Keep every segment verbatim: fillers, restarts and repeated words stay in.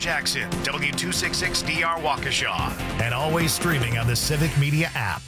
Jackson, W two sixty-six D R Waukesha, and always streaming on the Civic Media app.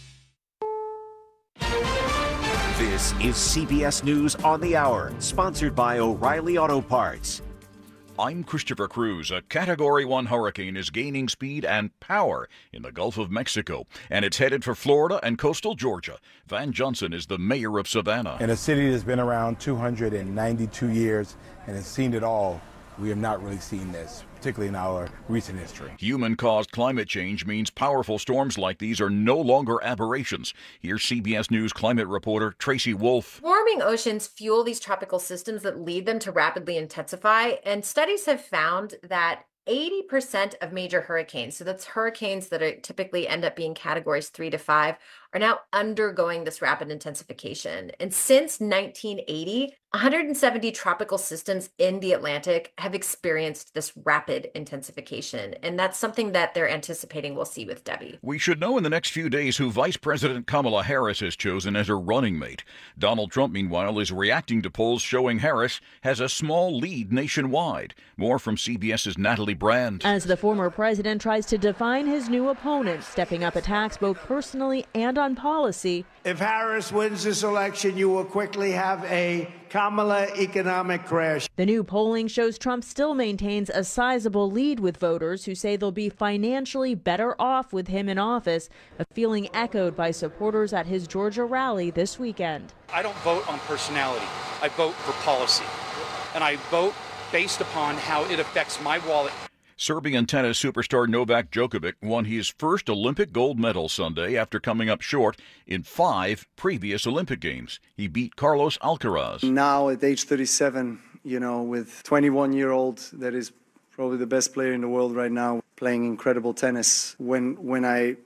This is C B S News on the Hour, sponsored by O'Reilly Auto Parts. I'm Christopher Cruz. A Category one hurricane is gaining speed and power in the Gulf of Mexico, and it's headed for Florida and coastal Georgia. Van Johnson is the mayor of Savannah. In a city that's been around two hundred ninety-two years and has seen it all, we have not really seen this, particularly in our recent history. Human-caused climate change means powerful storms like these are no longer aberrations. Here's C B S News climate reporter Tracy Wolf. Warming oceans fuel these tropical systems that lead them to rapidly intensify, and studies have found that eighty percent of major hurricanes, so that's hurricanes that are typically end up being categories three to five, are now undergoing this rapid intensification. And since nineteen eighty, one hundred seventy tropical systems in the Atlantic have experienced this rapid intensification. And that's something that they're anticipating we'll see with Debbie. We should know in the next few days who Vice President Kamala Harris has chosen as her running mate. Donald Trump, meanwhile, is reacting to polls showing Harris has a small lead nationwide. More from CBS's Natalie Brand. As the former president tries to define his new opponent, stepping up attacks both personally and on policy. If Harris wins this election, you will quickly have a Kamala economic crash. The new polling shows Trump still maintains a sizable lead with voters who say they'll be financially better off with him in office, a feeling echoed by supporters at his Georgia rally this weekend. I don't vote on personality. I vote for policy. And I vote based upon how it affects my wallet. Serbian tennis superstar Novak Djokovic won his first Olympic gold medal Sunday after coming up short in five previous Olympic Games. He beat Carlos Alcaraz. Now at age thirty-seven, you know, with twenty-one-year-old that is probably the best player in the world right now, playing incredible tennis. When when I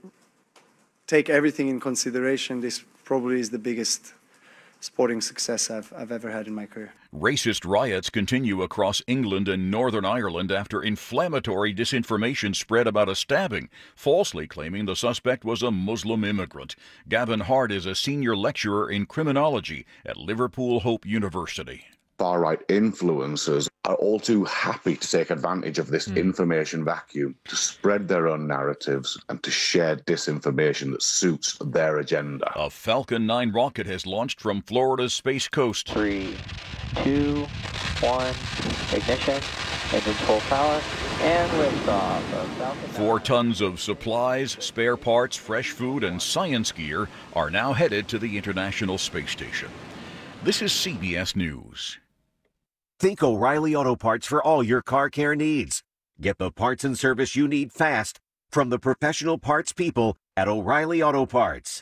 take everything in consideration, this probably is the biggest sporting success I've, I've ever had in my career. Racist riots continue across England and Northern Ireland after inflammatory disinformation spread about a stabbing, falsely claiming the suspect was a Muslim immigrant. Gavin Hart is a senior lecturer in criminology at Liverpool Hope University. Far-right influencers are all too happy to take advantage of this mm. information vacuum to spread their own narratives and to share disinformation that suits their agenda. A Falcon nine rocket has launched from Florida's Space Coast. Three, two, one, ignition, engine full power, and liftoff of Falcon. Four tons of supplies, spare parts, fresh food, and science gear are now headed to the International Space Station. This is C B S News. Think O'Reilly Auto Parts for all your car care needs. Get the parts and service you need fast from the professional parts people at O'Reilly Auto Parts.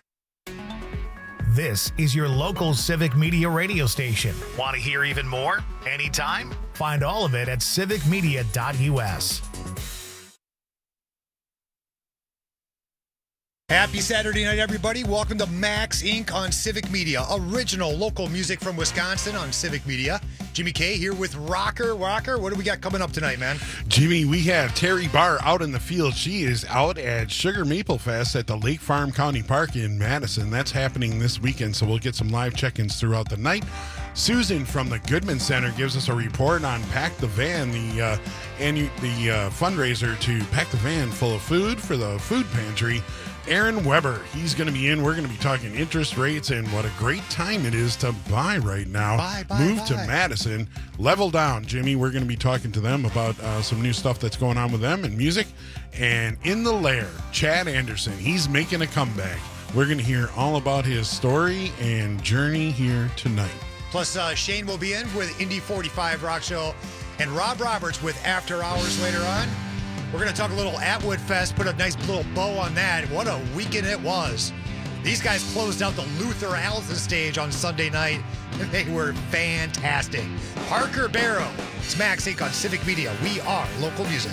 This is your local Civic Media radio station. Want to hear even more? Anytime? Find all of it at civic media dot U S. Happy Saturday night, everybody. Welcome to Max Incorporated on Civic Media. Original local music from Wisconsin on Civic Media. Jimmy K here with Rocker. Rocker, what do we got coming up tonight, man? Jimmy, we have Terry Barr out in the field. She is out at Sugar Maple Fest at the Lake Farm County Park in Madison. That's happening this weekend, so we'll get some live check-ins throughout the night. Susan from the Goodman Center gives us a report on Pack the Van, the uh, and the uh, fundraiser to pack the van full of food for the food pantry. Aaron Weber, he's going to be in. We're going to be talking interest rates and what a great time it is to buy right now. Buy, buy, Move buy. to Madison. Level Down, Jimmy. We're going to be talking to them about uh, some new stuff that's going on with them and music. And In the Lair, Chad Anderson, he's making a comeback. We're going to hear all about his story and journey here tonight. Plus, uh, Shane will be in with Indy forty-five Rock Show and Rob Roberts with After Hours later on. We're going to talk a little Atwood Fest, put a nice little bow on that. What a weekend it was. These guys closed out the Luther Allison stage on Sunday night, and they were fantastic. Parker Barrow, it's Max Incorporated on Civic Media. We are local music.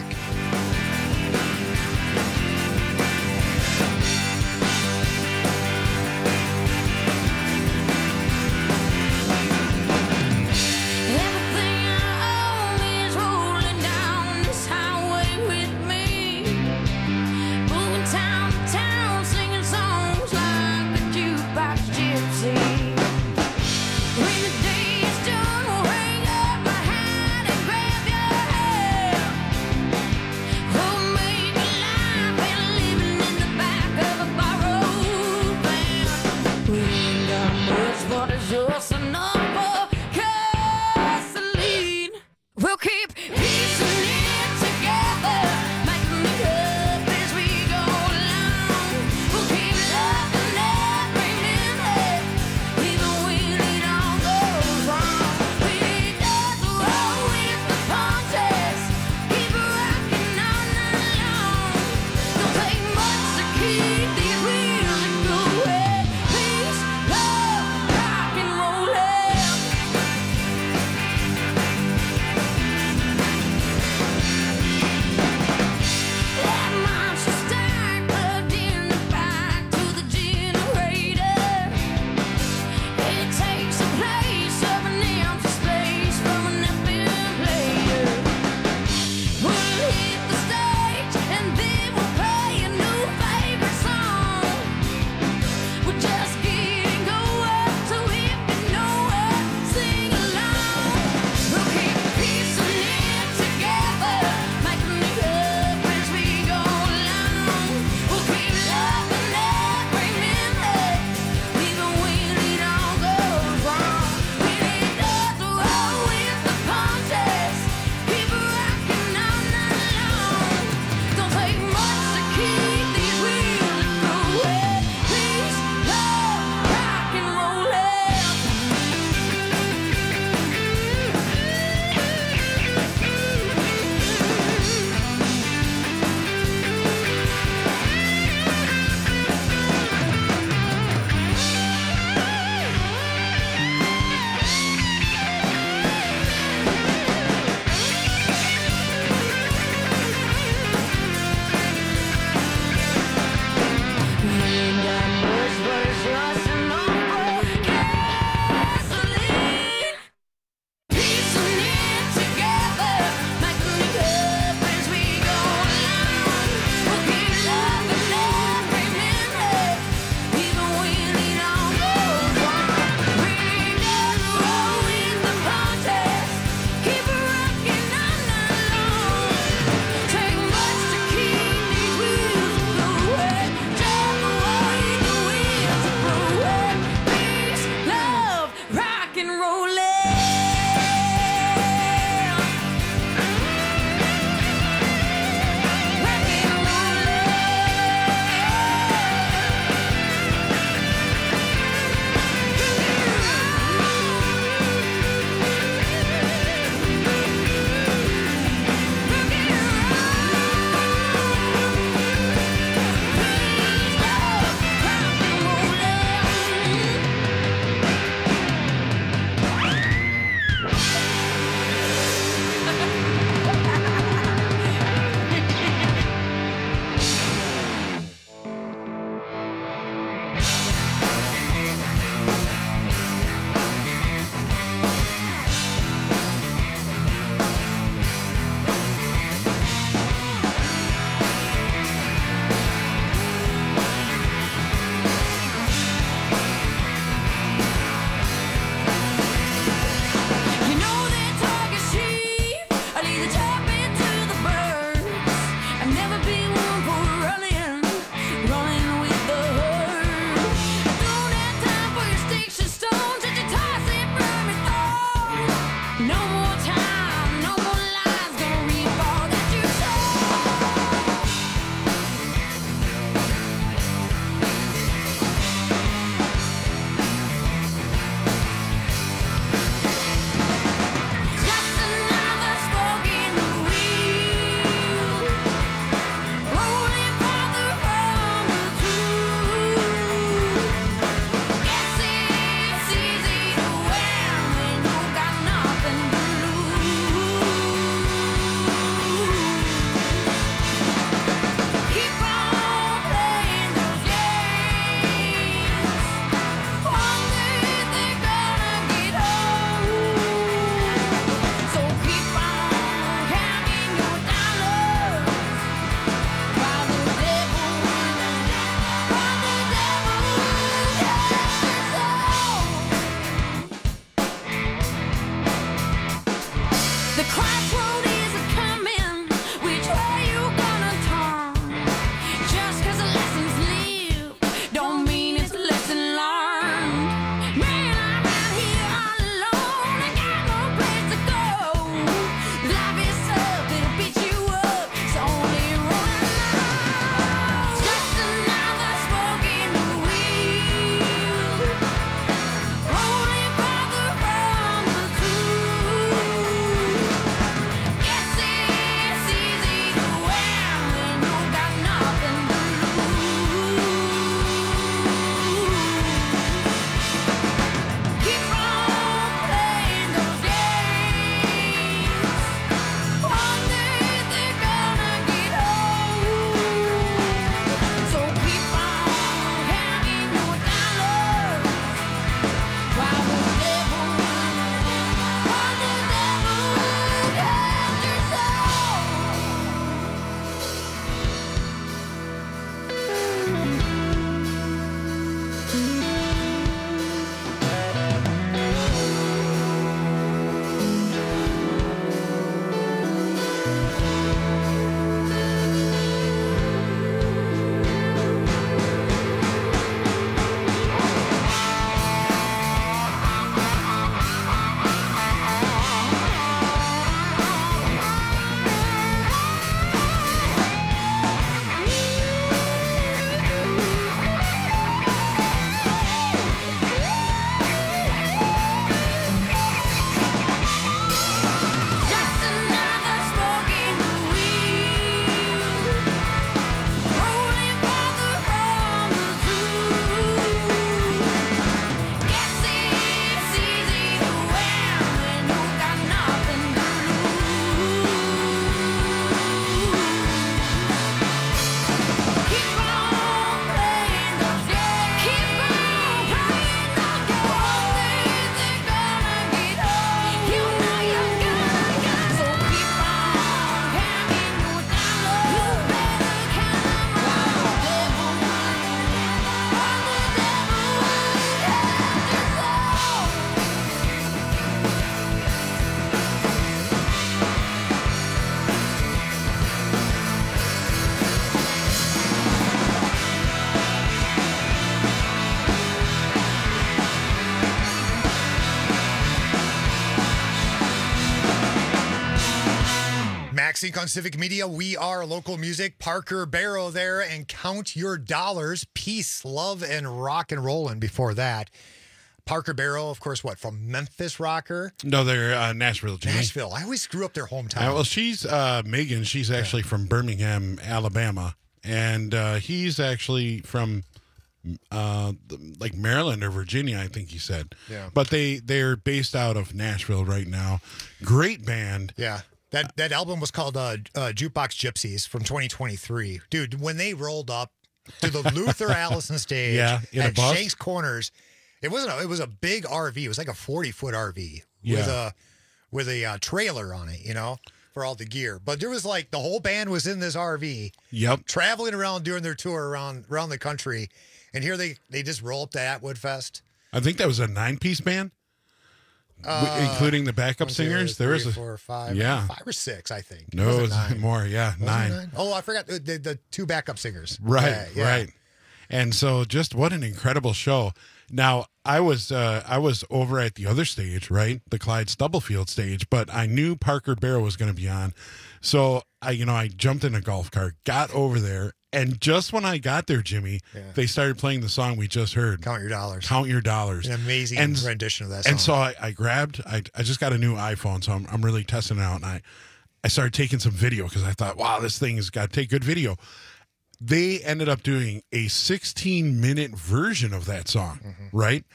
MaxInc on Civic Media. We are local music. Parker Barrow there, and Count Your Dollars. Peace, love, and rock and rollin' before that. Parker Barrow, of course, what, from Memphis Rocker? No, they're uh, Nashville, Jimmy. Nashville. I always screw up their hometown. Uh, well, she's uh, Megan. She's actually yeah. from Birmingham, Alabama. And uh, he's actually from uh, like Maryland or Virginia, I think he said. Yeah. But they, they're based out of Nashville right now. Great band. Yeah. That that album was called uh, uh, Jukebox Gypsies from twenty twenty-three. Dude, when they rolled up to the Luther Allison stage yeah, at Shanks Corners, it wasn't. A, it was a big R V. It was like a forty foot R V yeah. with a with a uh, trailer on it, you know, for all the gear. But there was like the whole band was in this R V, yep, traveling around doing their tour around around the country. And here they they just roll up to Atwood Fest. I think that was a nine piece band. Uh, including the backup singers, there was a four or five, yeah, five or six, I think. No, it was nine. more, yeah, nine. nine. Oh, I forgot the, the, the two backup singers. Right, yeah, yeah. right. And so, just what an incredible show. Now, I was uh, I was over at the other stage, right, the Clyde Stubblefield stage, but I knew Parker Barrow was going to be on, so I, you know, I jumped in a golf cart, got over there. And just when I got there, Jimmy, yeah. they started playing the song we just heard. Count Your Dollars. Count Your Dollars. An amazing and, rendition of that song. And so I, I grabbed, I, I just got a new iPhone, so I'm, I'm really testing it out. And I, I started taking some video because I thought, wow, this thing has got to take good video. They ended up doing a sixteen minute version of that song, mm-hmm. right?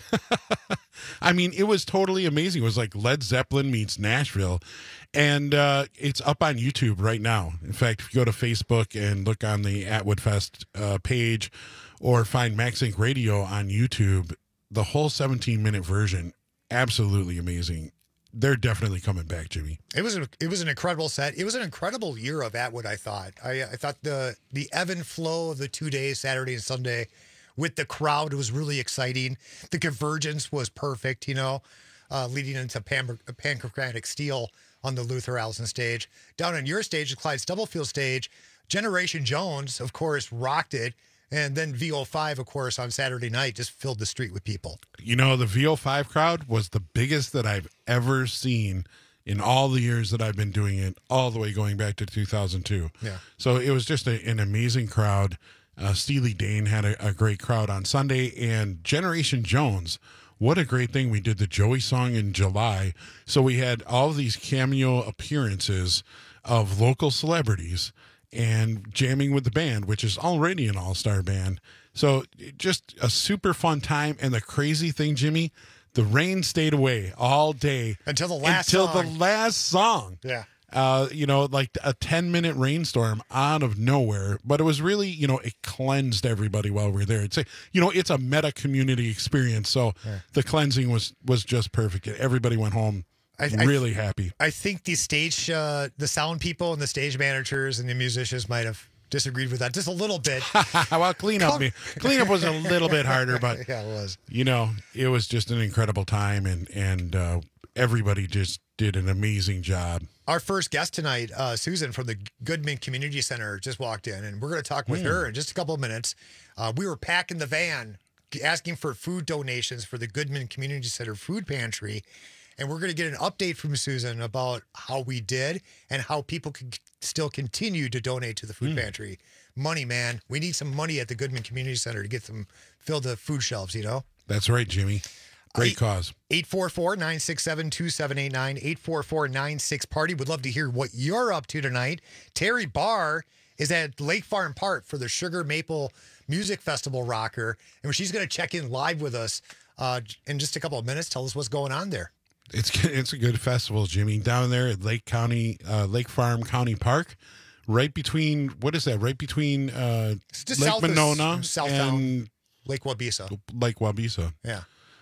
I mean, it was totally amazing. It was like Led Zeppelin meets Nashville. And uh, it's up on YouTube right now. In fact, if you go to Facebook and look on the Atwood Fest uh, page or find MaxInc Radio on YouTube, the whole seventeen minute version, absolutely amazing. They're definitely coming back, Jimmy. It was a, it was an incredible set. It was an incredible year of Atwood, I thought. I, I thought the the ebb and flow of the two days, Saturday and Sunday, with the crowd was really exciting. The convergence was perfect, you know, uh, leading into pan, Pancreatic Steel on the Luther Allison stage. Down on your stage, the Clyde Stubblefield stage, Generation Jones, of course, rocked it. And then V O five, of course, on Saturday night just filled the street with people. You know, the V O five crowd was the biggest that I've ever seen in all the years that I've been doing it, all the way going back to two thousand two. Yeah. So it was just a, an amazing crowd. Uh, Steely Dan had a, a great crowd on Sunday, and Generation Jones, what a great thing. We did the Joey song in July. So we had all of these cameo appearances of local celebrities and jamming with the band, which is already an all-star band. So just a super fun time. And the crazy thing, Jimmy, the rain stayed away all day. Until the last until song. the last song. Yeah. Uh, you know, like a ten minute rainstorm out of nowhere, but it was really, you know, it cleansed everybody while we were there. It's a, you know, it's a meta community experience. So yeah. the cleansing was, was just perfect. Everybody went home I, really I, happy. I think the stage, uh, the sound people and the stage managers and the musicians might have disagreed with that just a little bit. Well, cleanup, me, cleanup was a little bit harder, but yeah, it was. You know, it was just an incredible time, and and uh, everybody just did an amazing job. Our first guest tonight, uh, Susan from the Goodman Community Center, just walked in, and we're going to talk with mm. her in just a couple of minutes. Uh, we were packing the van, asking for food donations for the Goodman Community Center food pantry. And we're going to get an update from Susan about how we did and how people can still continue to donate to the food mm. pantry. Money, man. We need some money at the Goodman Community Center to get them fill the food shelves, you know? That's right, Jimmy. Great uh, cause. eight four four, nine six seven, two seven eight nine, eight four four, nine six party. Would love to hear what you're up to tonight. Terry Barr is at Lake Farm Park for the Sugar Maple Music Festival rocker. And she's going to check in live with us uh, in just a couple of minutes. Tell us what's going on there. It's it's a good festival, Jimmy. Down there at Lake County, uh, Lake Farm County Park, right between what is that? Right between uh, Lake Monona and Lake Wabisa. Lake Wabisa. Yeah.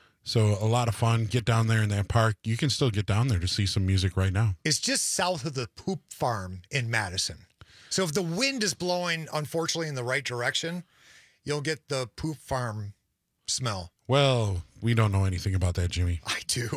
So a lot of fun. Get down there in that park. You can still get down there to see some music right now. It's just south of the Poop Farm in Madison. So if the wind is blowing, unfortunately, in the right direction, you'll get the Poop Farm smell. Well, we don't know anything about that, Jimmy. I do.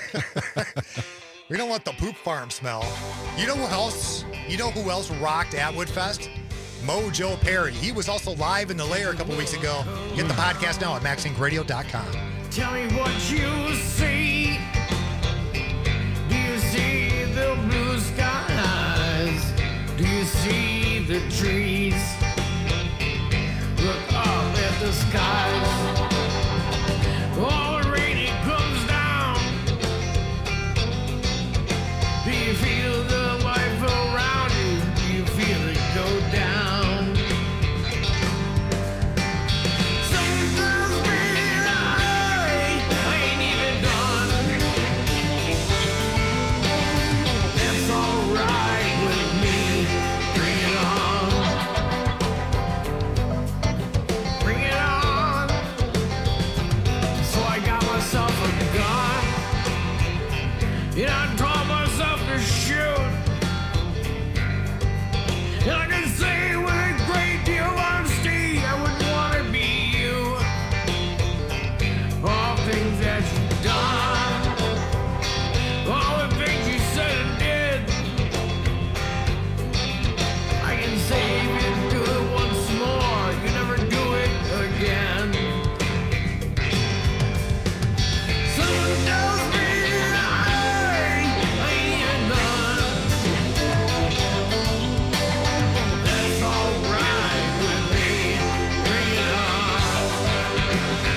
We don't want the Poop Farm smell. You know who else? You know who else rocked Atwood Fest? Mojo Perry. He was also live in the Lair a couple weeks ago. Get the podcast now at max inc radio dot com. Tell me what you see. Do you see the blue skies? see the trees. Look up at the skies. All the rain it comes down. Do you feel the life around you? Do you feel it go down? Sometimes when I, I ain't even done. That's alright with me. Bring it on. Bring it on. So I got myself a gun. And I taught myself to shoot. And I can say with a great deal of honesty, I wouldn't want to be you. All things that you've done, all the things you said and did, I can say you can do it once more. You never do it again. Someone tells me I, I ain't even done. That's alright with me. Bring it on.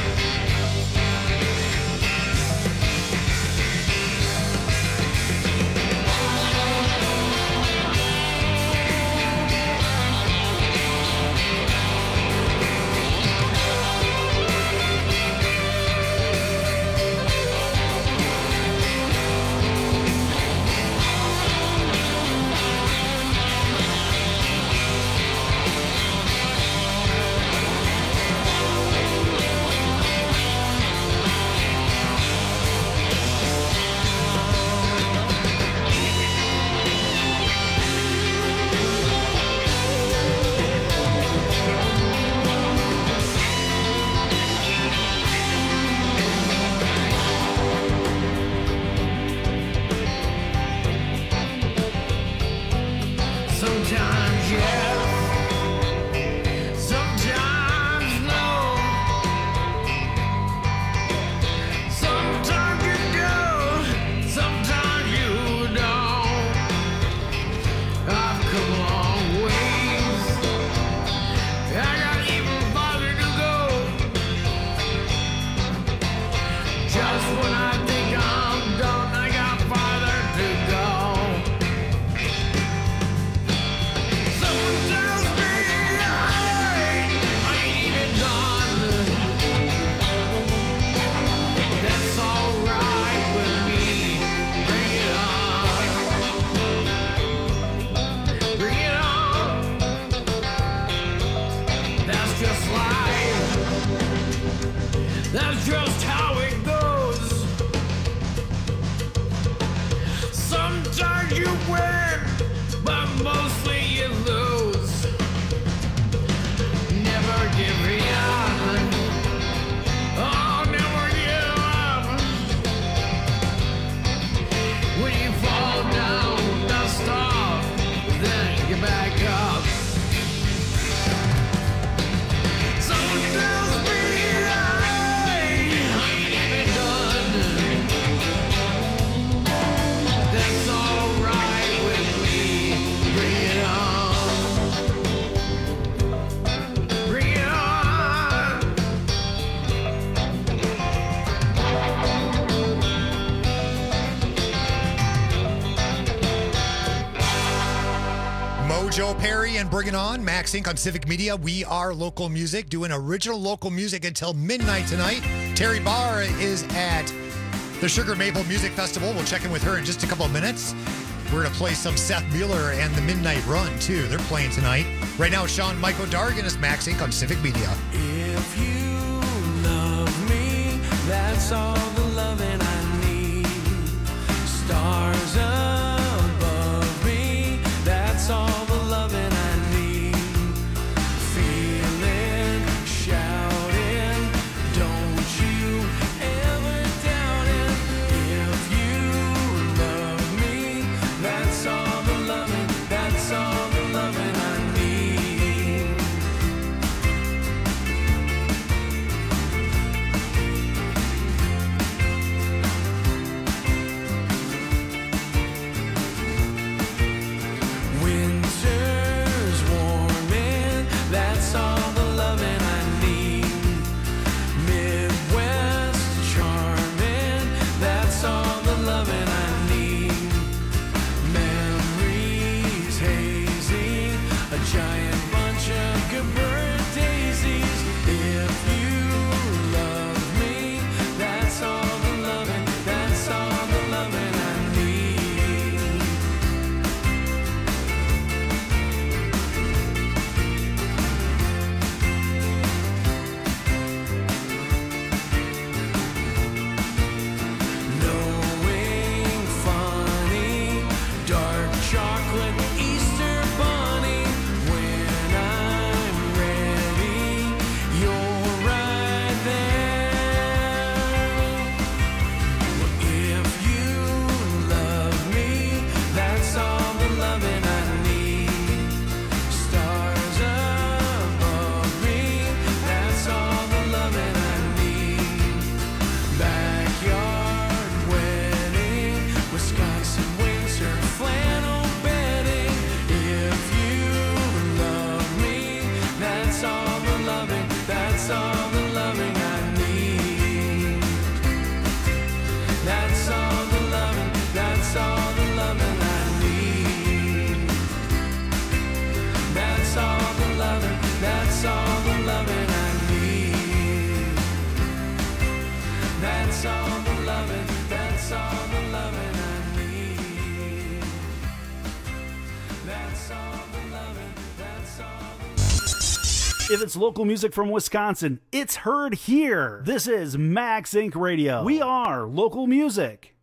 Sometimes yes, sometimes no. Sometimes you do, sometimes you don't. I've come a long ways. I got even farther to go. Just when I think I'm done, I got farther to go. Someone tells me I, I ain't even done. That's alright with me. Bring it on. Bring it on. That's just life. That's just how it goes. Sometimes you win, but mostly you lose. Never give up. Oh, never give up. When you fall down, dust off, then get back up. Someone tells me I, I ain't even done. That's alright with me. Bring it on. Bring it on. Mojo Perry and Bring It On, Max Incorporated on Civic Media. We are local music, doing original local music until midnight tonight. Terry Barr is at the Sugar Maple Music Festival. We'll check in with her in just a couple of minutes. We're going to play some Seth Mueller and the Midnight Run, too. They're playing tonight. Right now, Sean Michael Dargan is Max Incorporated on Civic Media. If you love me, that's all the loving I need. Stars above me, that's all the loving I need. Feeling, shouting, don't you ever doubt it. If you love me, that's all the loving, that's all the loving I need. the loving I need. That's all the loving, that's all the loving I need. That's all the loving, that's all the If it's local music from Wisconsin, it's heard here. This is Max Inc Radio. We are local music.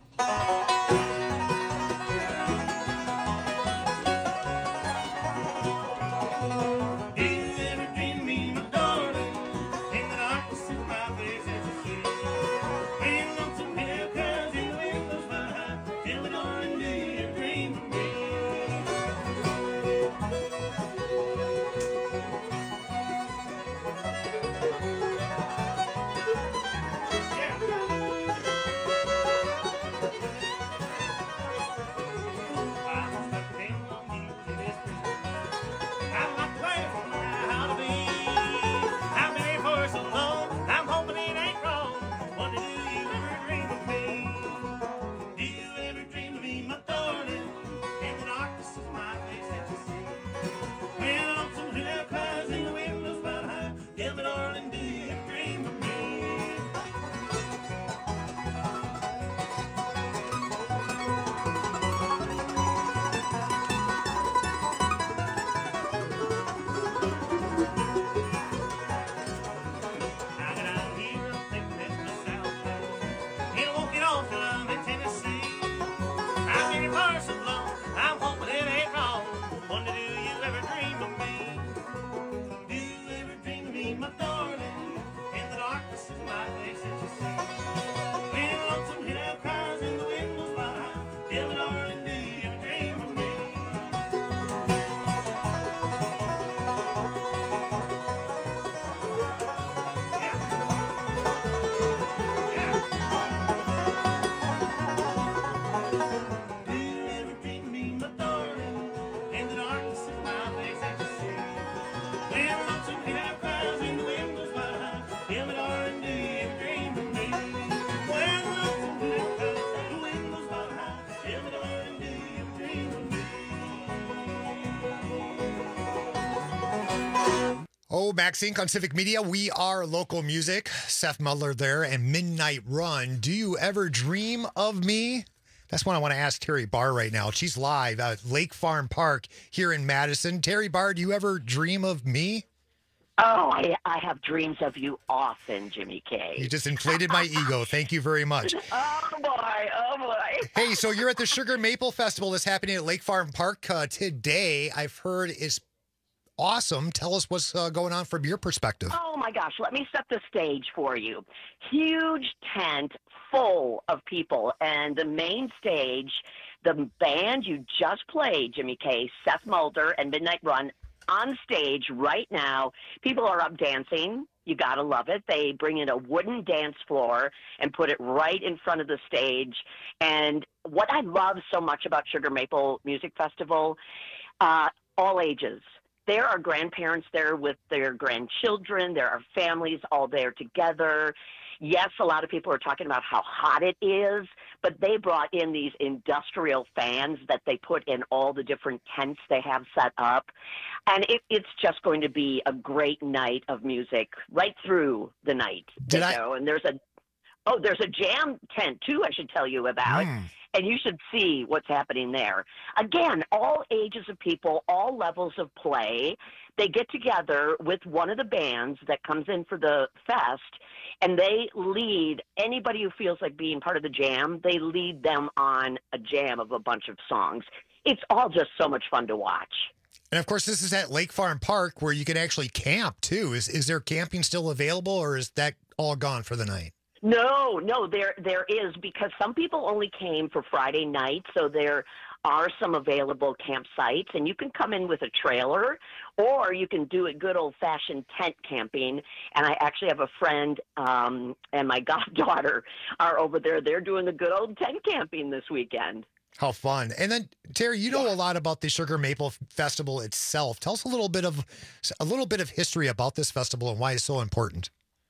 Oh, Max Inc on Civic Media. We are local music. Seth Mudler there and Midnight Run. Do you ever dream of me? That's what I want to ask Terry Barr right now. She's live at Lake Farm Park here in Madison. Terry Barr, do you ever dream of me? Oh, I, I have dreams of you often, Jimmy K. You just inflated my ego. Thank you very much. Oh, boy. Oh, boy. Hey, so you're at the Sugar Maple Festival that's happening at Lake Farm Park uh, today. I've heard is awesome. Tell us what's uh, going on from your perspective. Oh, my gosh. Let me set the stage for you. Huge tent full of people. And the main stage, the band you just played, Jimmy K, Seth Mulder and Midnight Run, on stage right now. People are up dancing. You got to love it. They bring in a wooden dance floor and put it right in front of the stage. And what I love so much about Sugar Maple Music Festival, uh, all ages. There are grandparents there with their grandchildren. There are families all there together. Yes, a lot of people are talking about how hot it is, but they brought in these industrial fans that they put in all the different tents they have set up. And it, it's just going to be a great night of music right through the night. Did you I- know? And there's a oh, there's a jam tent too, I should tell you about. Mm. And you should see what's happening there. Again, all ages of people, all levels of play. They get together with one of the bands that comes in for the fest, and they lead anybody who feels like being part of the jam. They lead them on a jam of a bunch of songs. It's all just so much fun to watch. And of course, this is at Lake Farm Park where you can actually camp too. Is is there camping still available, or is that all gone for the night? No, no, there there is, because some people only came for Friday night, so there are some available campsites, and you can come in with a trailer, or you can do a good old-fashioned tent camping. And I actually have a friend um, and my goddaughter are over there. They're doing the good old tent camping this weekend. How fun. And then, Terry, you know a lot about the Sugar Maple Festival itself. Tell us a little bit of a little bit of history about this festival and why it's so important.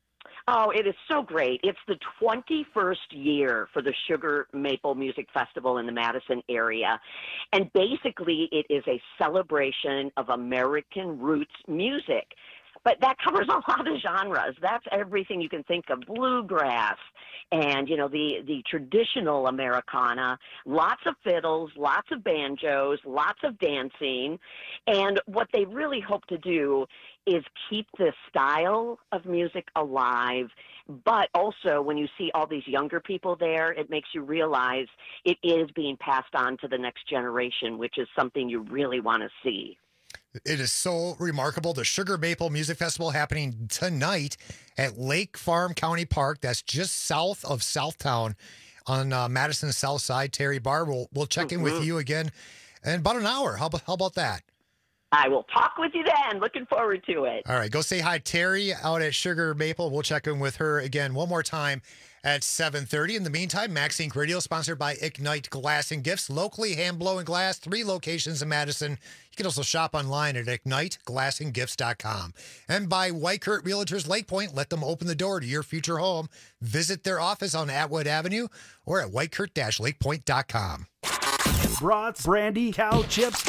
Oh, it is so great. It's the twenty-first year for the Sugar Maple Music Festival in the Madison area. And basically, it is a celebration of American roots music. but that covers a lot of genres. That's everything you can think of, bluegrass and, you know, the, the traditional Americana, lots of fiddles, lots of banjos, lots of dancing. And what they really hope to do is keep this style of music alive. But also, when you see all these younger people there, it makes you realize it is being passed on to the next generation, which is something you really want to see. It is so remarkable. The Sugar Maple Music Festival happening tonight at Lake Farm County Park. That's just south of Southtown on uh, Madison's south side. Terry Barr, we'll, we'll check in Mm-hmm. with you again in about an hour. How, how about that? I will talk with you then. Looking forward to it. All right, go say hi, Terry, out at Sugar Maple. We'll check in with her again one more time at seven thirty. In the meantime, Max Inc Radio, sponsored by Ignite Glass and Gifts, locally hand blowing glass, three locations in Madison. You can also shop online at ignite glass and gifts dot com. And by Whitekurt Realtors Lake Point, let them open the door to your future home. Visit their office on Atwood Avenue or at whitekurt dash lake point dot com. Brats, brandy, cow chips,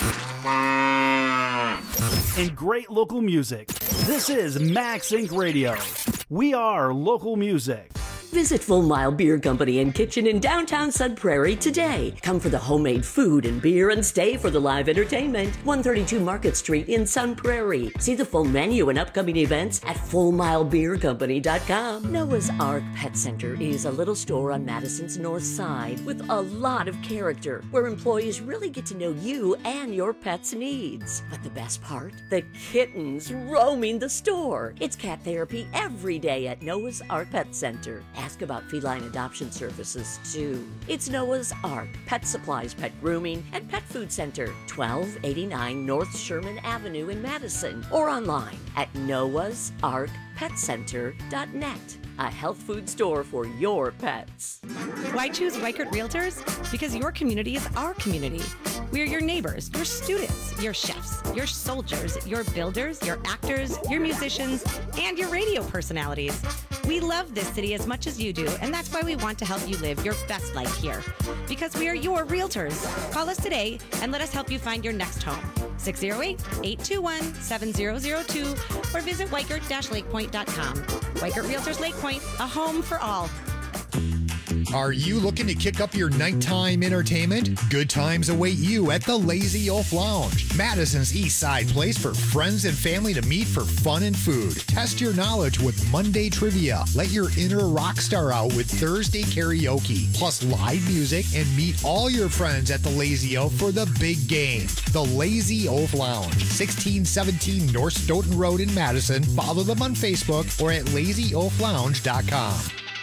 and great local music. This is Max Inc Radio. We are local music. Visit Full Mile Beer Company and Kitchen in downtown Sun Prairie today. Come for the homemade food and beer and stay for the live entertainment. one thirty-two Market Street in Sun Prairie. See the full menu and upcoming events at full mile beer company dot com. Noah's Ark Pet Center is a little store on Madison's north side with a lot of character where employees really get to know you and your pet's needs. But the best part? The kittens roaming the store. It's cat therapy every day at Noah's Ark Pet Center. Ask about feline adoption services, too. It's Noah's Ark, Pet Supplies, Pet Grooming, and Pet Food Center, twelve eighty-nine North Sherman Avenue in Madison, or online at noahs ark pet center dot net. A health food store for your pets. Why choose Whitekurt Realtors? Because your community is our community. We're your neighbors, your students, your chefs, your soldiers, your builders, your actors, your musicians, and your radio personalities. We love this city as much as you do, and that's why we want to help you live your best life here. Because we are your realtors. Call us today and let us help you find your next home. six oh eight, eight two one, seven oh oh two or visit whitekurt dash lake point dot com. Whitekurt Realtors Lake Point, a home for all. Are you looking to kick up your nighttime entertainment? Good times await you at the Lazy Oaf Lounge, Madison's East Side place for friends and family to meet for fun and food. Test your knowledge with Monday trivia. Let your inner rock star out with Thursday karaoke, plus live music, and meet all your friends at the Lazy Oaf for the big game. The Lazy Oaf Lounge, sixteen seventeen North Stoughton Road in Madison. Follow them on Facebook or at lazy oaf lounge dot com.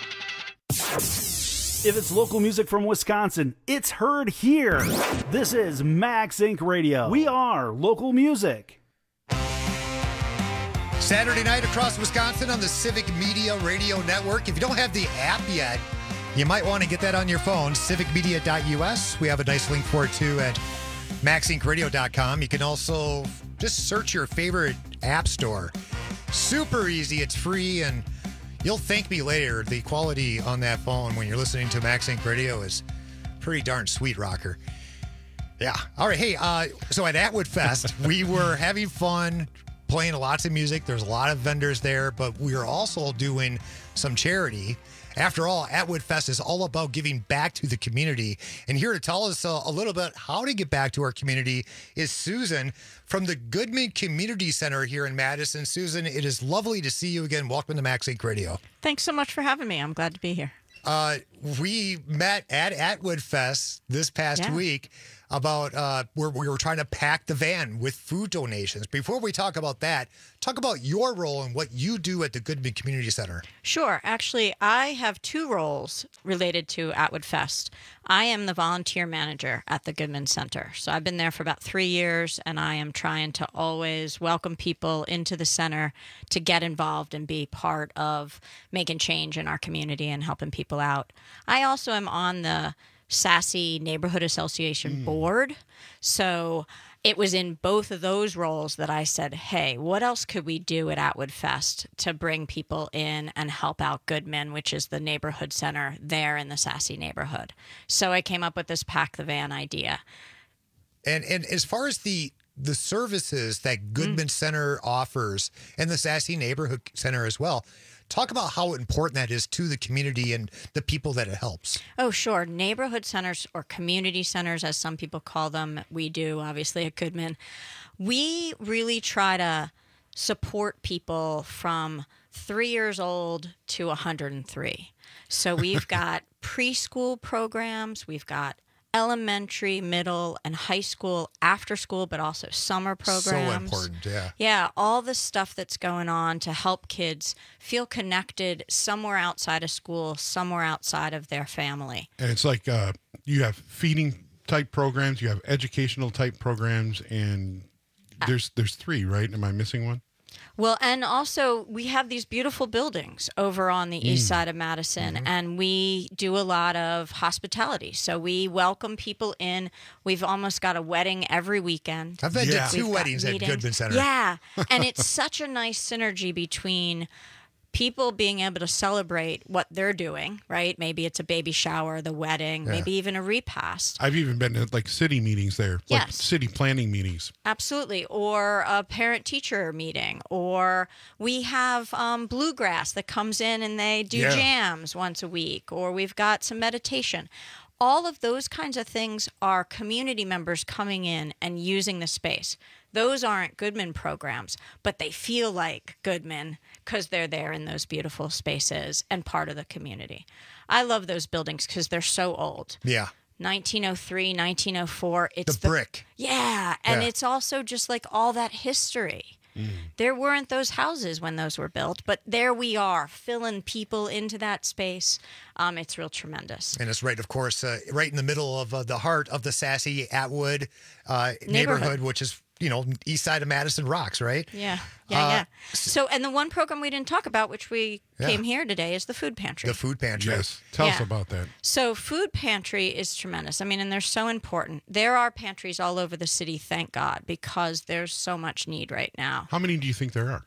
If it's local music from Wisconsin, it's heard here. This is Max Inc Radio. We are local music. Saturday night across Wisconsin on the Civic Media Radio Network. If you don't have the app yet, you might want to get that on your phone, civic media dot u s. We have a nice link for it too at max inc radio dot com. You can also just search your favorite app store. Super easy, it's free, and you'll thank me later. The quality on that phone when you're listening to Max Inc Radio is pretty darn sweet, rocker. Yeah. All right. Hey, uh, so at Atwood Fest, we were having fun, playing lots of music. There's a lot of vendors there, but we are also doing some charity. After all, Atwood Fest is all about giving back to the community. And here to tell us uh, a little bit how to give back to our community is Susan from the Goodman Community Center here in Madison. Susan, it is lovely to see you again. Welcome to Max Inc Radio. Thanks so much for having me. I'm glad to be here. Uh, we met at Atwood Fest this past Yeah. week about uh, where we were trying to pack the van with food donations. Before we talk about that, talk about your role and what you do at the Goodman Community Center. Sure. Actually, I have two roles related to Atwood Fest. I am the volunteer manager at the Goodman Center. So I've been there for about three years, and I am trying to always welcome people into the center to get involved and be part of making change in our community and helping people out. I also am on the Sassy Neighborhood Association mm. board. So it was in both of those roles that I said, hey, what else could we do at Atwood Fest to bring people in and help out Goodman, which is the neighborhood center there in the Sassy neighborhood. So I came up with this Pack the Van idea. And and as far as the the services that Goodman Mm. Center offers and the Sassy Neighborhood Center as well. Talk about how important that is to the community and the people that it helps. Oh, sure. Neighborhood centers or community centers, as some people call them, we do, obviously, at Goodman. We really try to support people from three years old to one hundred three. So we've got preschool programs, we've got elementary, middle, and high school after school, but also summer programs. So important, yeah. Yeah, all the stuff that's going on to help kids feel connected somewhere outside of school, somewhere outside of their family. And it's like uh, you have feeding type programs, you have educational type programs, and there's there's three, right? Am I missing one? Well, and also we have these beautiful buildings over on the east Mm. side of Madison, Mm-hmm. and we do a lot of hospitality. So we welcome people in. We've almost got a wedding every weekend. I've been to We've two got weddings at meetings. Goodman Center. Yeah, and it's such a nice synergy between people being able to celebrate what they're doing, right? Maybe it's a baby shower, the wedding, Yeah. maybe even a repast. I've even been to like city meetings there, like Yes. city planning meetings. Absolutely. Or a parent-teacher meeting. Or we have um, Bluegrass that comes in and they do Yeah. jams once a week. Or we've got some meditation. All of those kinds of things are community members coming in and using the space. Those aren't Goodman programs, but they feel like Goodman because they're there in those beautiful spaces and part of the community. I love those buildings because they're so old. Yeah. nineteen oh three, nineteen oh four. It's The brick. Yeah, and Yeah. it's also just like all that history. There weren't those houses when those were built, but there we are, filling people into that space. Um, it's real tremendous. And it's right, of course, uh, right in the middle of uh, the heart of the Sassy Atwood uh, neighborhood. Neighborhood. which is, you know, east side of Madison Rocks, right? Yeah, yeah, Uh, yeah. So, and the one program we didn't talk about, which we Yeah. came here today, is the food pantry. The food pantry. Yes. Tell us Yeah. about that. So food pantry is tremendous. I mean, and they're so important. There are pantries all over the city, thank God, because there's so much need right now. How many do you think there are?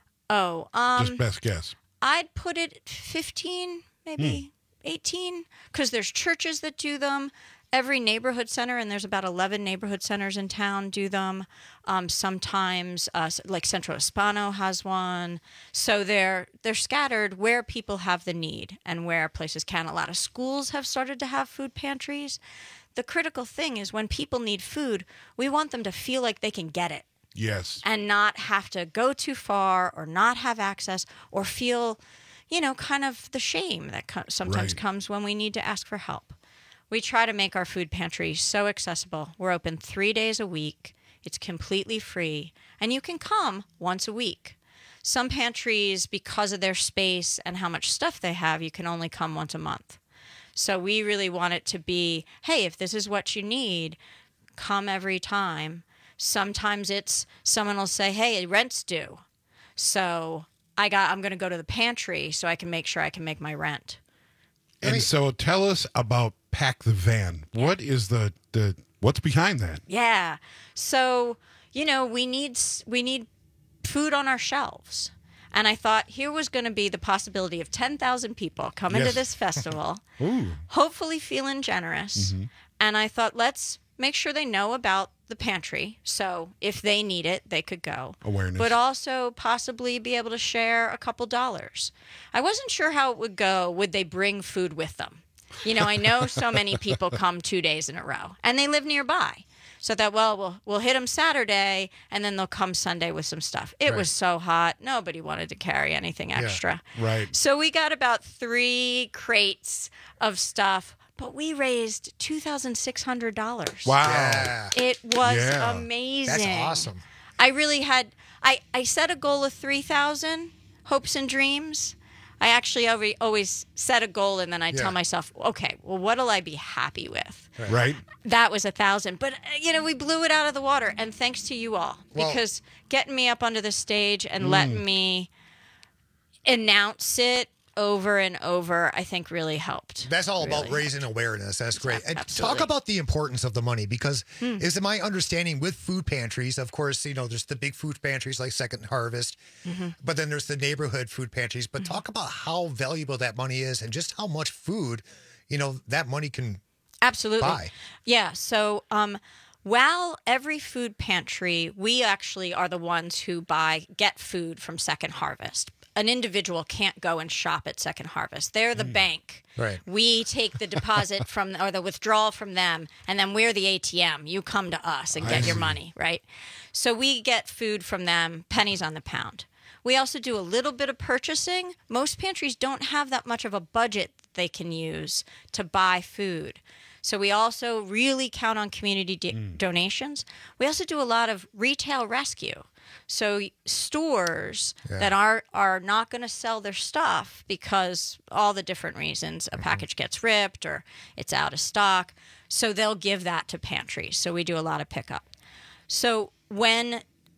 Oh, um, Just best guess. I'd put it fifteen, maybe eighteen, because there's churches that do them. Every neighborhood center, and there's about eleven neighborhood centers in town, do them. Um, sometimes, uh, s- like Centro Hispano has one. So they're they're scattered where people have the need and where places can. A lot of schools have started to have food pantries. The critical thing is when people need food, we want them to feel like they can get it Yes. and not have to go too far or not have access or feel, you know, kind of the shame that co- sometimes Right. comes when we need to ask for help. We try to make our food pantry so accessible. We're open three days a week. It's completely free, and you can come once a week. Some pantries, because of their space and how much stuff they have, you can only come once a month. So we really want it to be, hey, if this is what you need, come every time. Sometimes it's someone will say, hey, rent's due. So I got I'm going to go to the pantry so I can make sure I can make my rent. And so tell us about Pack the Van. What is the, the what's behind that? Yeah. So, you know, we need s- we need food on our shelves. And I thought here was going to be the possibility of ten thousand people coming Yes. to this festival, Ooh. hopefully feeling generous. Mhm. And I thought, let's make sure they know about the pantry. So if they need it, they could go. Awareness. But also possibly be able to share a couple dollars. I wasn't sure how it would go. Would they bring food with them? You know, I know so many people come two days in a row and they live nearby. So that, well, we'll we'll hit them Saturday and then they'll come Sunday with some stuff. It Right. was so hot. Nobody wanted to carry anything Yeah, extra. right. So we got about three crates of stuff, but we raised two thousand six hundred dollars. Wow. Yeah. It was Yeah. amazing. That's awesome. I really had, I, I set a goal of three thousand hopes and dreams. I actually alwa- always set a goal and then I Yeah. tell myself, okay, well, what'll I be happy with? Right? That was a thousand. But, uh, you know, we blew it out of the water. And thanks to you all, Well- because getting me up onto the stage and Mm. letting me announce it over and over, I think really helped. That's all about Really raising awareness. That's great. And absolutely. talk about the importance of the money because Hmm. is my understanding with food pantries, of course, you know, there's the big food pantries like Second Harvest, Mm-hmm. but then there's the neighborhood food pantries. But talk about how valuable that money is and just how much food, you know, that money can Absolutely. buy. Yeah. So um, While every food pantry, we actually are the ones who buy, get food from Second Harvest. An individual can't go and shop at Second Harvest. They're the bank. Right. We take the deposit from, or the withdrawal from them, and then we're the A T M. You come to us and I get your see. money, right? So we get food from them, pennies on the pound. We also do a little bit of purchasing. Most pantries don't have that much of a budget they can use to buy food. So we also really count on community do- Mm. donations. We also do a lot of retail rescue. So stores Yeah. that are are not going to sell their stuff because all the different reasons, Mm-hmm. a package gets ripped or it's out of stock. So they'll give that to pantries. So we do a lot of pickup. So when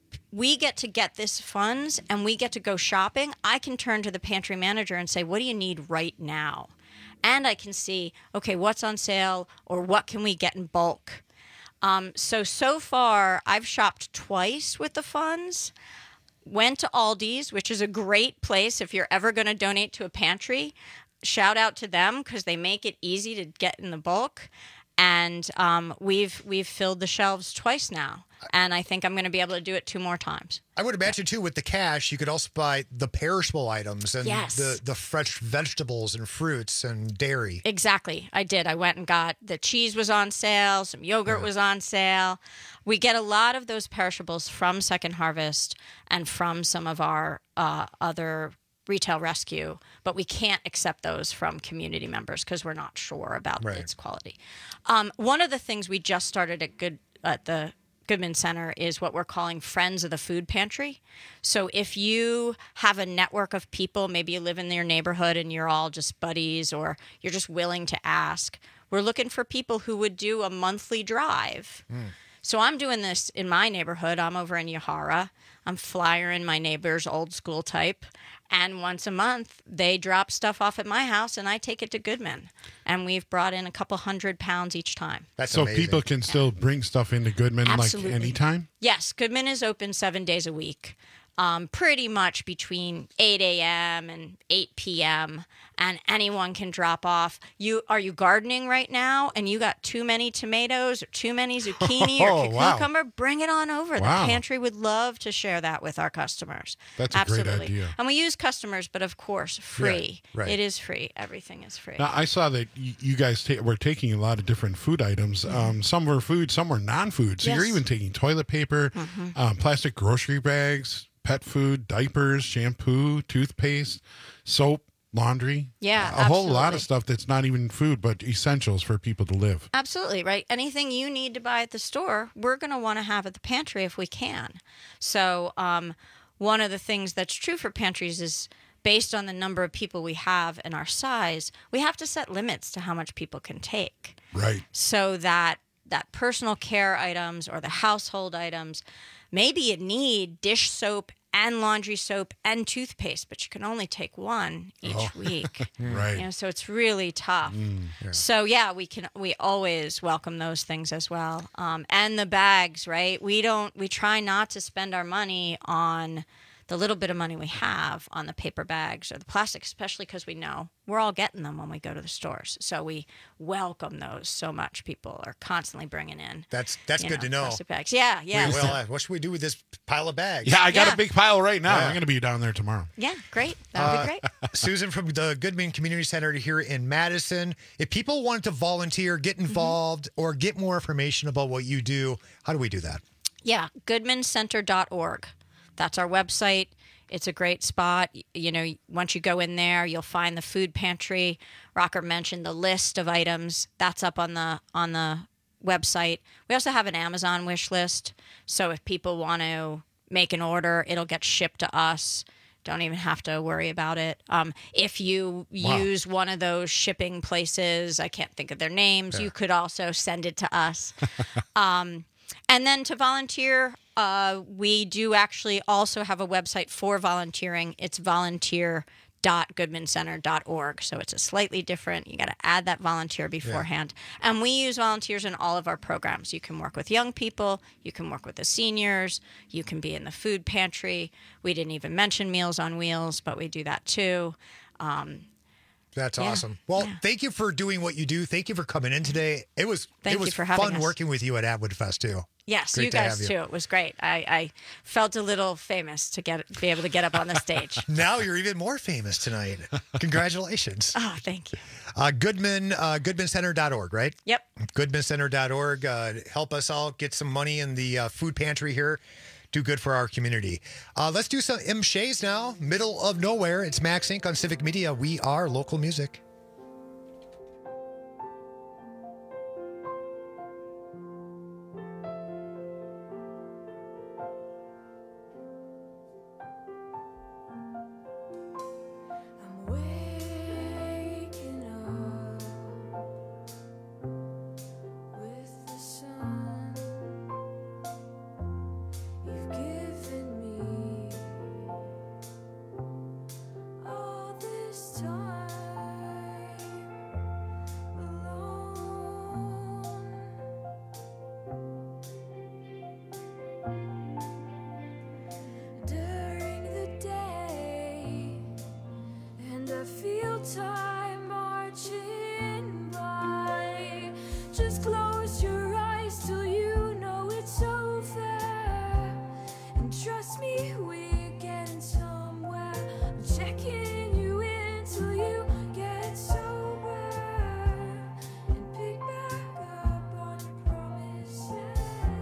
we get to get this funds and we get to go shopping, I can turn to the pantry manager and say, what do you need right now? And I can see, okay, what's on sale or what can we get in bulk? Um, so, so far, I've shopped twice with the funds. Went to Aldi's, which is a great place if you're ever going to donate to a pantry. Shout out to them because they make it easy to get in the bulk. And um, we've we've filled the shelves twice now. And I think I'm going to be able to do it two more times. I would imagine, too, with the cash, you could also buy the perishable items and Yes. the, the fresh vegetables and fruits and dairy. Exactly. I did. I went and got the cheese was on sale, some yogurt was on sale. We get a lot of those perishables from Second Harvest and from some of our uh, other retail rescue, but we can't accept those from community members because we're not sure about Right. its quality. Um, one of the things we just started at Good at the Goodman Center is what we're calling Friends of the Food Pantry. So if you have a network of people, maybe you live in your neighborhood and you're all just buddies or you're just willing to ask, we're looking for people who would do a monthly drive. So I'm doing this in my neighborhood. I'm over in Yahara. I'm flyering my neighbors, old school type. And once a month, they drop stuff off at my house and I take it to Goodman. And we've brought in a couple hundred pounds each time. That's so amazing. people can still bring stuff into Goodman Absolutely. like anytime? Yes, Goodman is open seven days a week, um, pretty much between eight a.m. and eight p.m., and anyone can drop off. You Are you gardening right now and you got too many tomatoes or too many zucchini Oh, or wow. cucumber? Bring it on over. Wow. The pantry would love to share that with our customers. That's a great Absolutely. idea. And we use customers, but of course, free. Yeah, right. It is free. Everything is free. Now, I saw that y- you guys ta- were taking a lot of different food items. Um, some were food, some were non-food. So you're Yes. even taking toilet paper, Mhm. um, plastic grocery bags, pet food, diapers, shampoo, toothpaste, soap, laundry. Yeah, a whole lot absolutely. of stuff that's not even food, but essentials for people to live. Absolutely, right? Anything you need to buy at the store, we're going to want to have at the pantry if we can. So, um, one of the things that's true for pantries is based on the number of people we have and our size, we have to set limits to how much people can take. Right. So that that personal care items or the household items, maybe you need dish soap and laundry soap and toothpaste, but you can only take one each Oh. week. Right. You know, so it's really tough. Mm, yeah. So yeah, we can we always welcome those things as well. Um, and the bags, right? We don't we try not to spend our money on the little bit of money we have on the paper bags or the plastic, especially because we know we're all getting them when we go to the stores. So we welcome those so much. People are constantly bringing in. That's that's you good to know. plastic bags. Yeah, yeah. Wait, well, uh, what should we do with this pile of bags? Yeah, I got Yeah. a big pile right now. Yeah. I'm going to be down there tomorrow. Yeah, great. That would Uh, be great. Susan from the Goodman Community Center here in Madison. If people want to volunteer, get involved, or get more information about what you do, how do we do that? Yeah, goodman center dot org. That's our website. It's a great spot. Y- You know, once you go in there, you'll find the food pantry. Rocker mentioned the list of items. That's up on the on the website. We also have an Amazon wish list. So if people want to make an order, it'll get shipped to us. Don't even have to worry about it. Um, if you Wow. use one of those shipping places, I can't think of their names, you could also send it to us. um, and then to volunteer, uh, we do actually also have a website for volunteering. It's volunteer dot goodman center dot org. So it's a slightly different. You got to add that volunteer beforehand. And we use volunteers in all of our programs. You can work with young people. You can work with the seniors. You can be in the food pantry. We didn't even mention Meals on Wheels, but we do that too. Um, That's Yeah. awesome. Well, thank you for doing what you do. Thank you for coming in today. It was Thank it you was for having fun us. working with you at Atwood Fest too. Yes, Great you to guys have you. too. It was great. I, I felt a little famous to get be able to get up on the stage. Now you're even more famous tonight. Congratulations. Oh, thank you. Uh, Goodman, uh, goodman center dot org, right? Yep. goodman center dot org. Uh, help us all get some money in the uh, food pantry here. Do good for our community. Uh, let's do some M. Shays now. Middle of Nowhere. It's Max Incorporated on Civic Media. We are local music. During the day, and I feel time marching by. Just close your eyes till you know it's over, and trust me, we're getting somewhere. I'm checking you in till you get sober, and pick back up on your promises.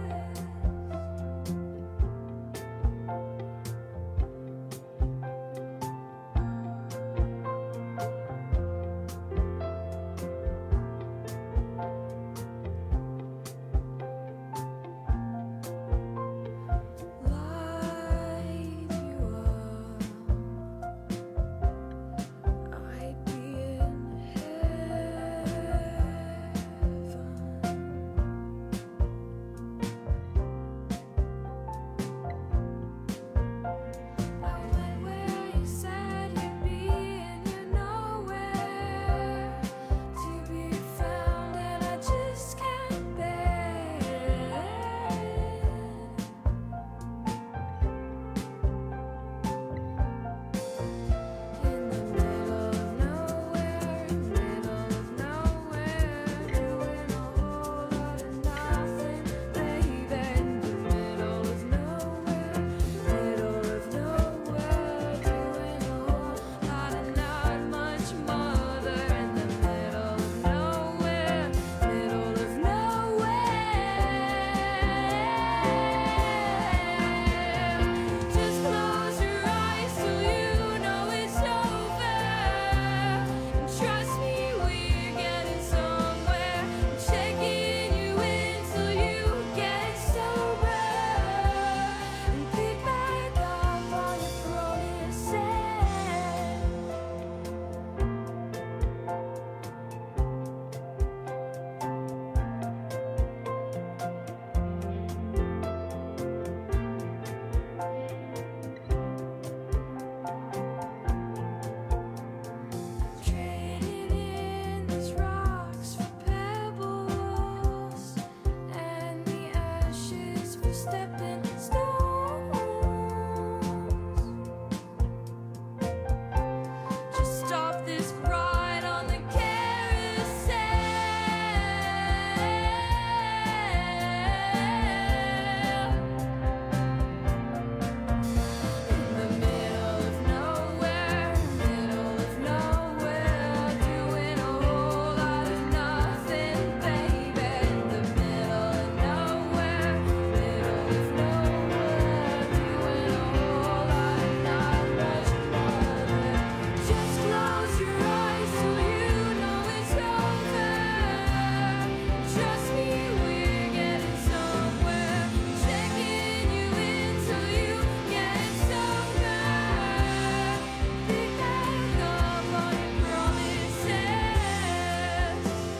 Light you up, I'd be in I went where you said you'd be, and you're nowhere to be found, and I just can't bear it. In the middle of nowhere, middle of nowhere, doing a whole lot of nothing, baby. In the middle of nowhere, middle of nowhere, doing a whole lot of not much mother. In the middle of nowhere, middle of nowhere. Just close your eyes till you know it's over. And trust me, we're getting somewhere. I'm checking you in till you get sober, and pick back up on your promises. Trading in these rocks for pebbles, and the ashes for stepping stones. Just stop this ride on the carousel. In the middle of nowhere, middle of nowhere, doing a whole lot of nothing, baby. In the middle of nowhere, middle of nowhere, doing a whole lot of not much mother. Just close your eyes till you know it's over. Trust me, we're getting somewhere. Checking you in till you get sober. Pick back up on your promises.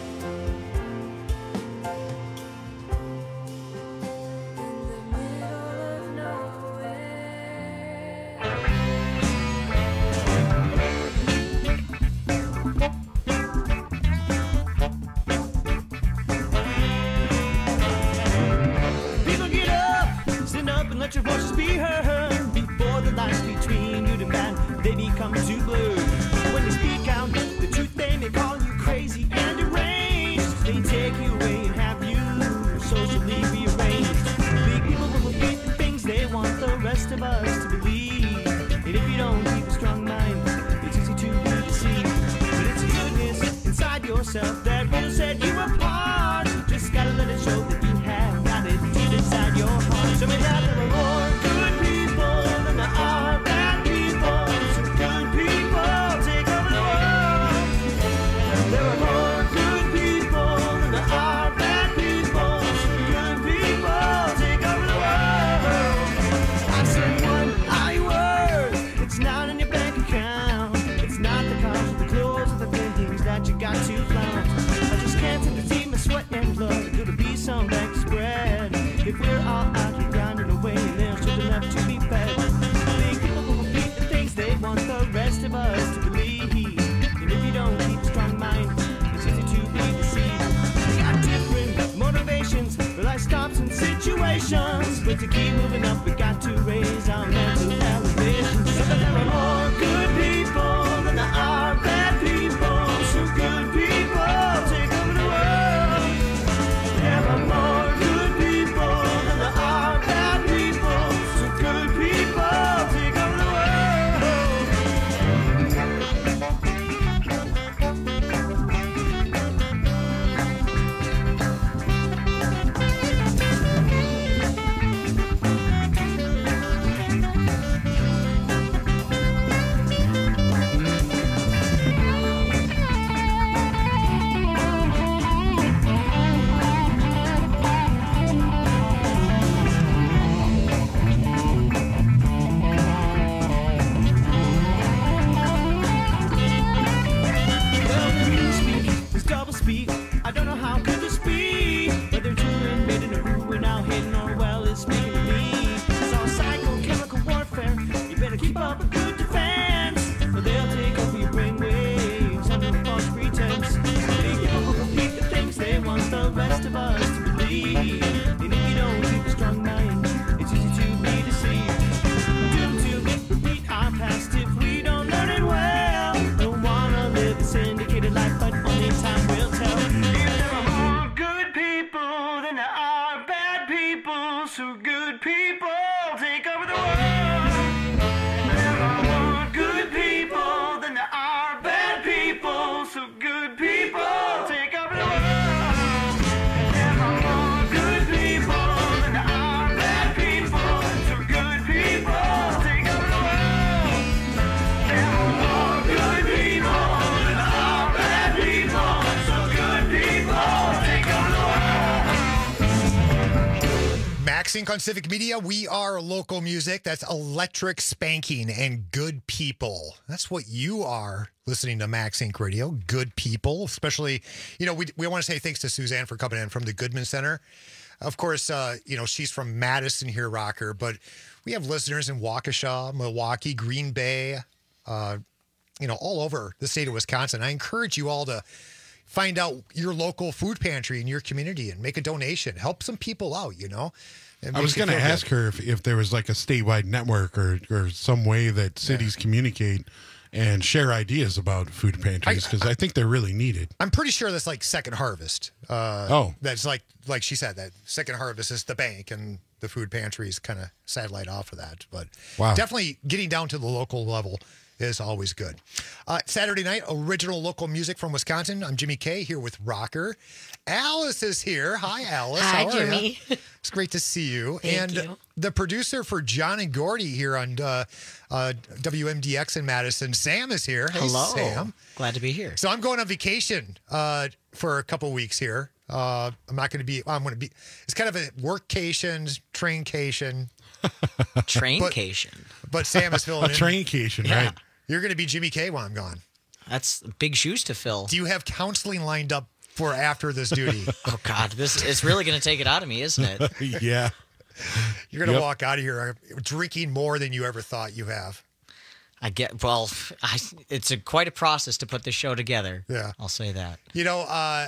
In the middle of People get up, stand up and let your voices be heard. Before the lines between you demand, they become too blurred. When you speak out, the truth rest of us to believe. And if you don't keep a strong mind, it's easy to be deceived. But it's a goodness inside yourself that will set you apart. Just gotta let it show that you have got it deep inside your heart. So maybe there are more good people than there are bad people. So good people take over the world. There are more good people than there are bad people. So good people take over the world. I said one I word. It's not in your bank account. It's not the cars or the clothes or the things that you got to flaunt. I just can't seem to see my sweat and blood. Gonna be some bank spread. If we're all out here grinding away and there's just enough to be fed. Think people will repeat the things they want the rest of us to believe. And if you don't keep a strong mind, it's easy to be deceived. We got different motivations for life stops and situations. But to keep moving up, we got to raise our mental elevation. So that there are more good people than there are bad people. So good people take over the world. There are more good people than there are bad people. So good people take over the world. Well, the newspeak is double speak. I don't know how could this be. Whether children made in a ruin now hidden or well is speaking to me. It's all psychochemical warfare. You better keep up a good defense, or they'll take over your brainwaves under a false pretense. They people will repeat the things they want the rest of us to believe. And if you don't keep a strong mind, it's easy to be deceived. Due to repeat our past if we don't learn it well. Don't wanna live a syndicated life, but only time will tell. If there are more good people than there are bad people, so good people take over the world. There are more good people than there are bad people, so good people take over the world. There are more good people than there are bad people, so good people take over the world. There are more good people than there are bad people, so good people take over the world. Max Inc on Civic Media. We are local music. That's electric spanking and good people. That's what you are listening to Max Inc Radio. Good people, especially, you know, we, we want to say thanks to Suzanne for coming in from the Goodman Center. Of course, uh, you know, she's from Madison here, Rocker, but we have listeners in Waukesha, Milwaukee, Green Bay, uh, you know, all over the state of Wisconsin. I encourage you all to find out your local food pantry in your community and make a donation. Help some people out, you know. It I was makes you going to feel ask good. her if, if there was like a statewide network or, or some way that cities communicate and share ideas about food pantries, because I, I think they're really needed. I'm pretty sure that's like Second Harvest. Uh, Oh. That's like, like she said, that Second Harvest is the bank and the food pantry is kind of satellite off of that. But Wow. definitely getting down to the local level is always good. Uh, Saturday night, original local music from Wisconsin. I'm Jimmy K here with Rocker. Alice is here. Hi, Alice. Hi, How are Jimmy. ya? It's great to see you. Thank and you. the producer for John and Gordy here on uh, uh, W M D X in Madison, Sam is here. Hey, Hello. Sam. Glad to be here. So I'm going on vacation uh, for a couple weeks here. Uh, I'm not going to be. I'm going to be. It's kind of a workcation, traincation, Traincation. But, but Sam is filling A in. traincation, Yeah. right? You're going to be Jimmy K while I'm gone. That's big shoes to fill. Do you have counseling lined up for after this duty? Oh God, this it's really going to take it out of me, isn't it? Yeah. You're going to Yep. walk out of here uh, drinking more than you ever thought you have. I get well. I, it's a quite a process to put this show together. Yeah. I'll say that. You know, uh,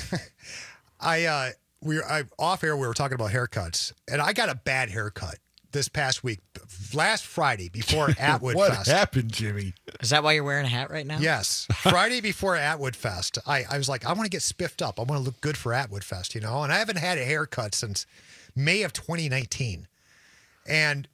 I uh, we were I, off air. We were talking about haircuts, and I got a bad haircut this past week, last Friday before Atwood What Fest. happened, Jimmy? Is that why you're wearing a hat right now? Yes, Friday before Atwood Fest. I, I was like, I want to get spiffed up. I want to look good for Atwood Fest, you know. And I haven't had a haircut since May of twenty nineteen, and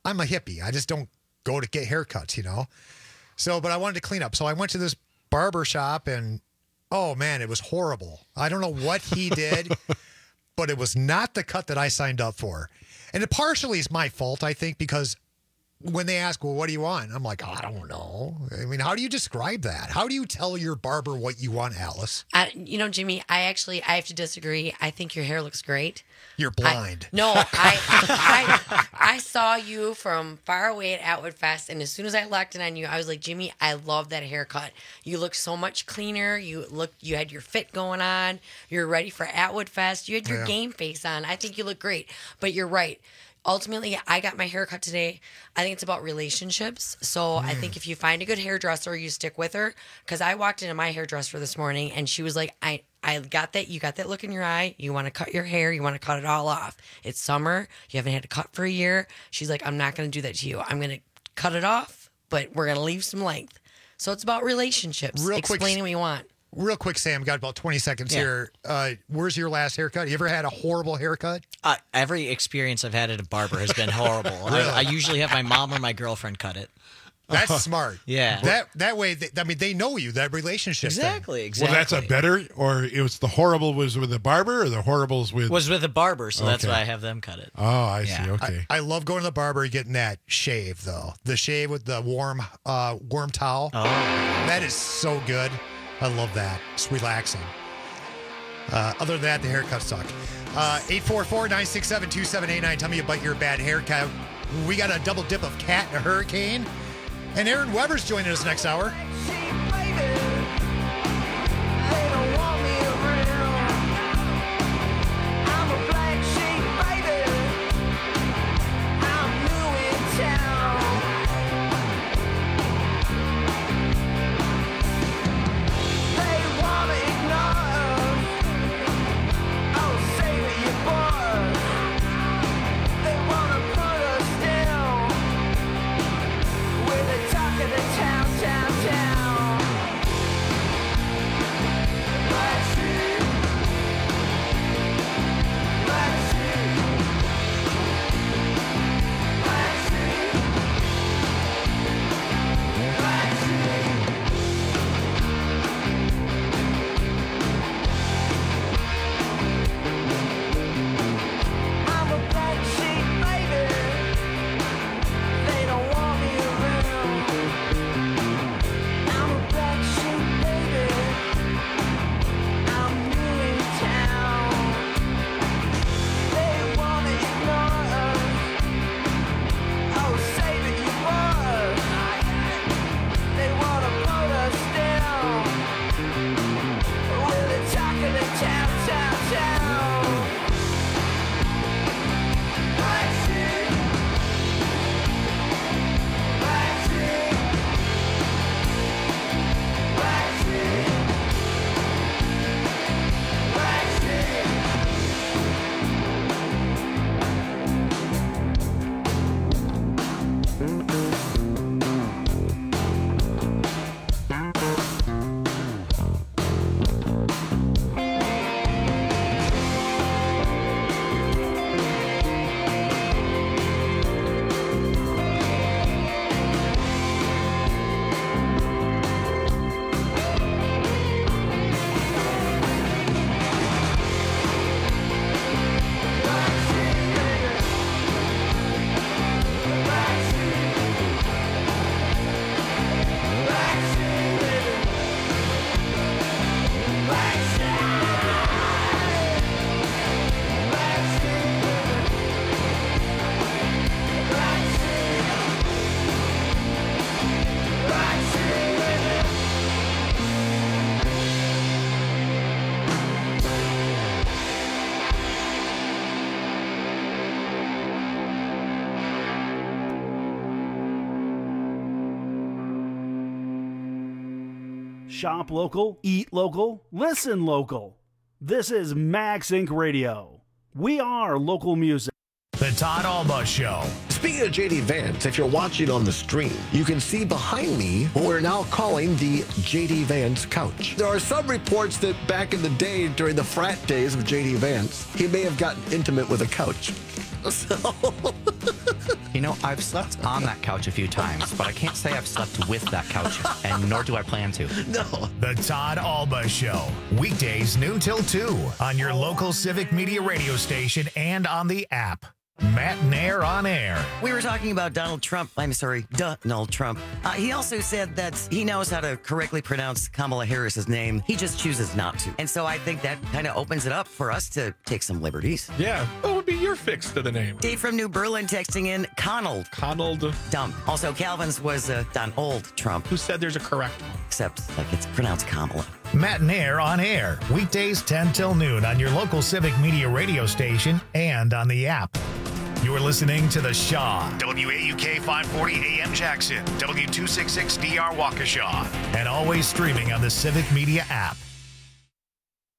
I'm a hippie. I just don't go to get haircuts, you know? So, but I wanted to clean up. So I went to this barber shop and, oh man, it was horrible. I don't know what he did, but it was not the cut that I signed up for. And it partially is my fault, I think, because when they ask, well, what do you want? I'm like, I don't know. I mean, how do you describe that? How do you tell your barber what you want, Alice? I, you know, Jimmy, I actually, I have to disagree. I think your hair looks great. You're blind. I, no, I, I I saw you from far away at Atwood Fest, and as soon as I locked in on you, I was like, Jimmy, I love that haircut. You look so much cleaner. You look, you had your fit going on. You're ready for Atwood Fest. You had your Yeah. game face on. I think you look great. But you're right. Ultimately, I got my haircut today. I think it's about relationships. So I think if you find a good hairdresser, you stick with her. Because I walked into my hairdresser this morning, and she was like, I, I got that. You got that look in your eye. You want to cut your hair. You want to cut it all off. It's summer. You haven't had a cut for a year. She's like, I'm not going to do that to you. I'm going to cut it off, but we're going to leave some length. So it's about relationships. Real quick- Explaining what you want. Real quick, Sam, got about twenty seconds Yeah. here. Uh, where's your last haircut? You ever had a horrible haircut? Uh, every experience I've had at a barber has been horrible. Really? I, I usually have my mom or my girlfriend cut it. That's smart. Yeah. That that way, they, I mean, they know you. That relationship. thing. Exactly, Well, that's a better, or it was the horrible was with the barber, or the horribles with Was with a barber, so that's Okay. why I have them cut it. Oh, I Yeah. see. Okay. I, I love going to the barber and getting that shave, though. The shave with the warm, uh, warm towel. Oh. That is so good. I love that. It's relaxing. Uh, other than that, the haircuts suck. Uh, eight four four, nine six seven, two seven eight nine. Tell me about your bad haircut. We got a double dip of Cat and a Hurricane. And Aaron Weber's joining us next hour. Shop local, eat local, listen local. This is Max Inc Radio. We are local music. The Todd Alba Show. Speaking of J D Vance, if you're watching on the stream, you can see behind me what we're now calling the J D Vance couch. There are some reports that back in the day, during the frat days of J D Vance, he may have gotten intimate with a couch. So. You know, I've slept on that couch a few times, but I can't say I've slept with that couch, and nor do I plan to. No. The Todd Alba Show. Weekdays noon till two on your local Civic Media radio station and on the app. Matt Nair on air. We were talking about Donald Trump. I'm sorry, Donald Trump. Uh, he also said that he knows how to correctly pronounce Kamala Harris's name. He just chooses not to. And so I think that kind of opens it up for us to take some liberties. Yeah. What would be your fix to the name? Dave from New Berlin texting in Conald. Conald. Dump. Also, Calvin's was uh, Donald Trump. Who said there's a correct one? Except, like, it's pronounced Kamala. Matt Nair on air. Weekdays ten till noon on your local Civic Media radio station and on the app. You're listening to The Shaw. W A U K five forty A M Jackson. W two sixty-six D R Waukesha. And always streaming on the Civic Media app.